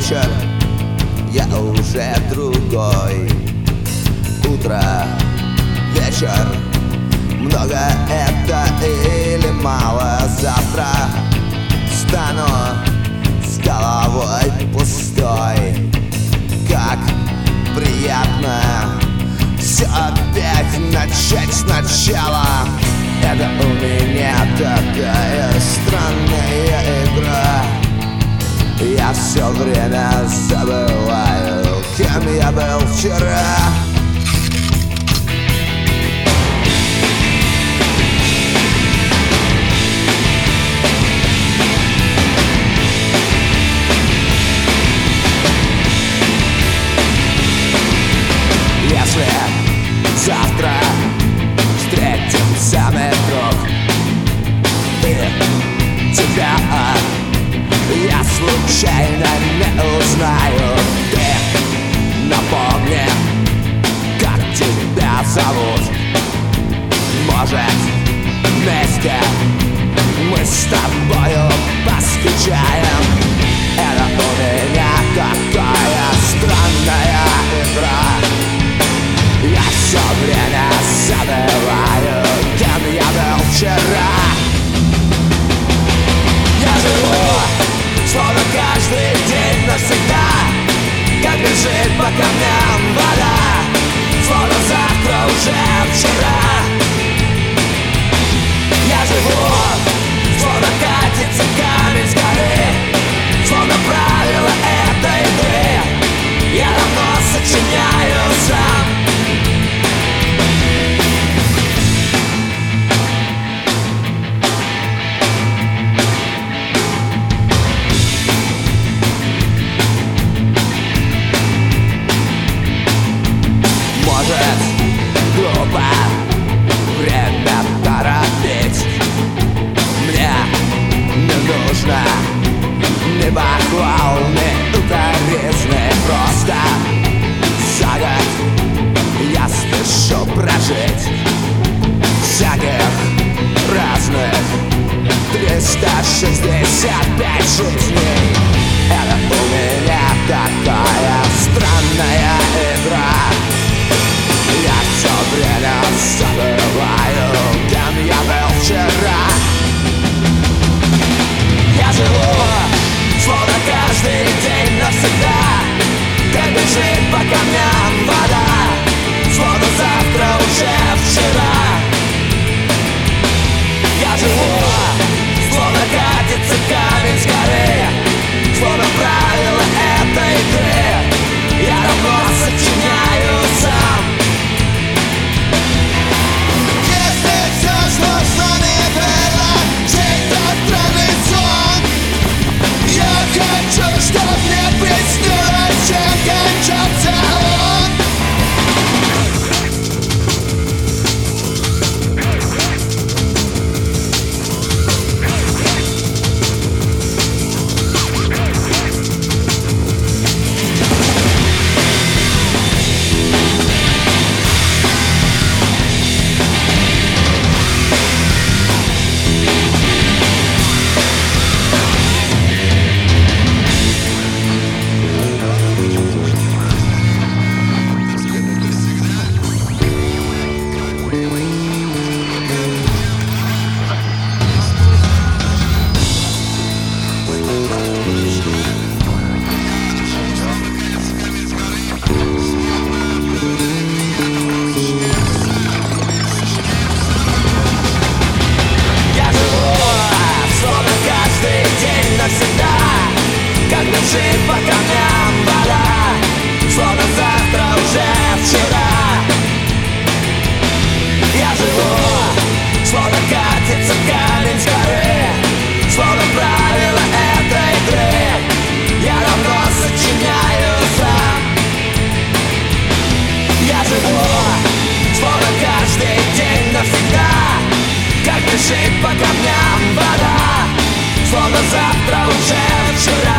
вечер, я уже другой. Утро, вечер, много это или мало? Завтра стану с головой пустой. Как приятно все опять начать сначала. Это у меня такая странная игра. Я все время забываю, кем я был вчера. Если завтра встретимся, мой друг, и тебя я случайно не узнаю, ты напомни, как тебя зовут. Может, вместе мы с тобою поскучаем. Это у меня такая странная игра. Я все время забываю, кем я был вчера. Я живу, словно каждый день навсегда, как бежит по камням вода, словно завтра уже вчера. Я живу, словно катится камень с горы, словно правила этой игры я давно сочиняю сам. Может, глупо время торопить. Мне не нужно ни похвал, ни укоризны. Просто за год я спешу прожить всяких разных 365 жизней. Это у меня такая странная игра. Я все время забываю, кем я был вчера. Я живу, словно каждый день навсегда, как бежит по камням вода, словно завтра уже вчера. Я живу, словно катится камень с горы, словно правила этой игры я давно сочиняю сам. Хочу, чтоб мне приснилось, чем кончался он. По камням вода, словно завтра уже вчера. Я живу, словно катится камень с горы, словно правила этой игры я давно сочиняю сам. Я живу, словно каждый день навсегда, как бежит по камням вода, словно завтра уже вчера.